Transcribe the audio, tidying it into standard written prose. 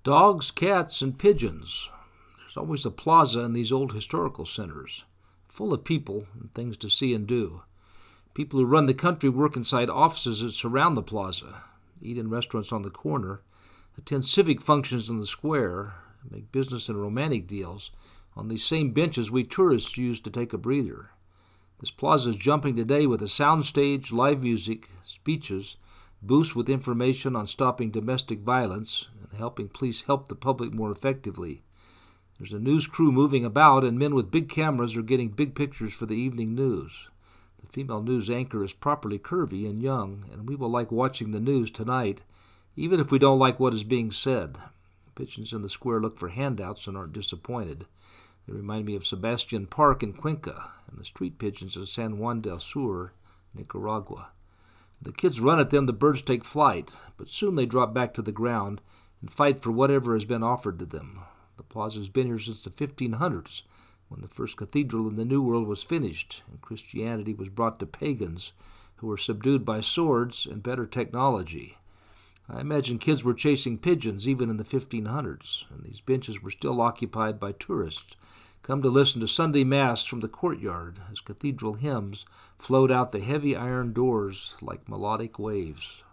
Dogs, cats, and pigeons. There's always a plaza in these old historical centers, full of people and things to see and do. People who run the country work inside offices that surround the plaza, eat in restaurants on the corner, attend civic functions in the square, make business and romantic deals on these same benches we tourists use to take a breather. This plaza is jumping today with a soundstage, live music, speeches, booths with information on stopping domestic violence and helping police help the public more effectively. There's a news crew moving about, and men with big cameras are getting big pictures for the evening news. The female news anchor is properly curvy and young, and we will like watching the news tonight, even if we don't like what is being said. Pigeons in the square look for handouts and aren't disappointed. They remind me of Sebastian Park in Cuenca and the street pigeons of San Juan del Sur, Nicaragua. The kids run at them, the birds take flight, but soon they drop back to the ground and fight for whatever has been offered to them. The plaza has been here since the 1500s, when the first cathedral in the New World was finished and Christianity was brought to pagans who were subdued by swords and better technology. I imagine kids were chasing pigeons even in the 1500s, and these benches were still occupied by tourists, come to listen to Sunday Mass from the courtyard as cathedral hymns flowed out the heavy iron doors like melodic waves.